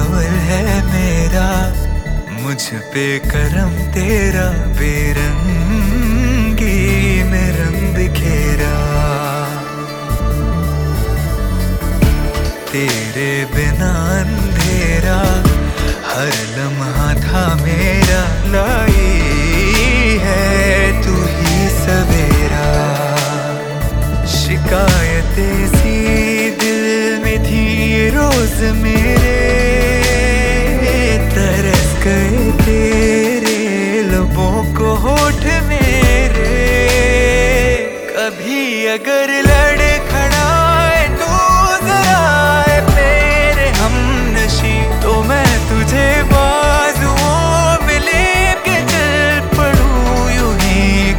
बावल है मेरा, मुझ पे करम तेरा, बेरंगी में रंग बिखेरा। तेरे बिना अंधेरा हर लम्हा था मेरा, लाई है तू ही सवेरा। शिकायतें सी दिल में थी रोज मेरे, तरस गए तेरे लबों को होठ मेरे। कभी अगर लड़ खड़ाए तो जरा मेरे हमनशी, तो मैं तुझे बाजुओं में लेके चल पड़ूं यूं ही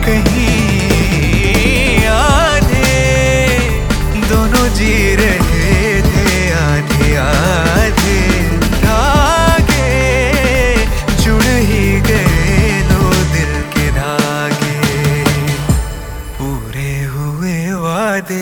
कहीं। आधे दोनों जी रहे थे, आधे आधे धागे जुड़ ही गए, दो दिल के धागे पूरे हुए वादे।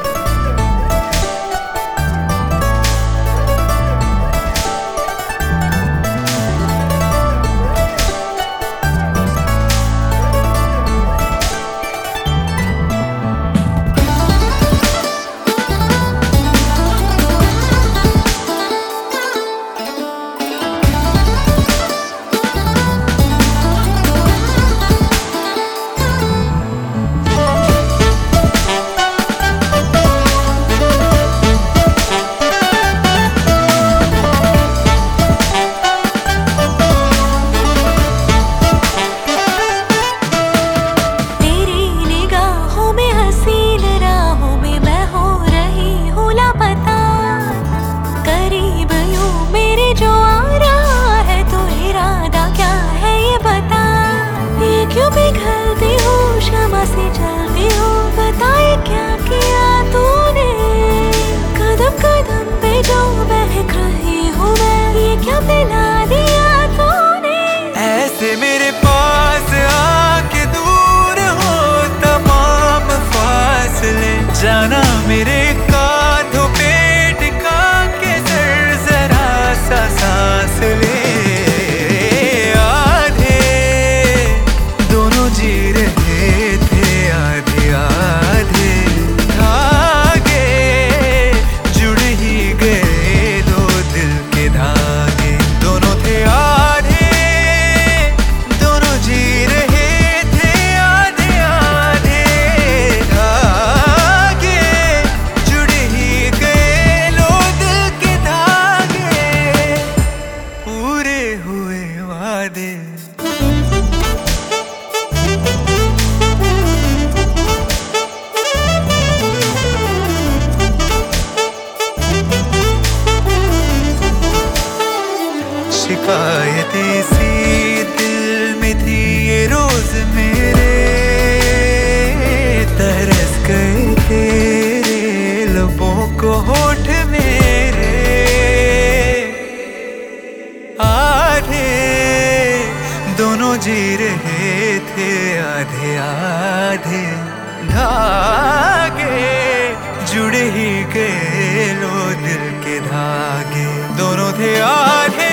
पिघलती हूँ शमा से जलती हूँ, बताए क्या किया तूने। कदम कदम पे जो बहक रही हूँ मैं, ये क्या पिला दिया तूने। ऐसे मेरे पास आके दूर हो तमाम फासले, जाना मेरे कांधों पे टिका के सर, जरा सा सांस ले। जी रहे थे आधे आधे धागे जुड़ ही गए, दो दिल के धागे। दोनों थे आधे, दोनों जी रहे थे आधे आधे धागे जुड़ ही गए, दो दिल के धागे पूरे हुए वादे। शिकायतें सी दिल में थी ये रोज मेरे, तरस गए तेरे लबों को होठ मेरे। आधे दोनों जी रहे थे आधे आधे धागे जुड़ ही गए, लो दिल के धागे। दोनों थे आधे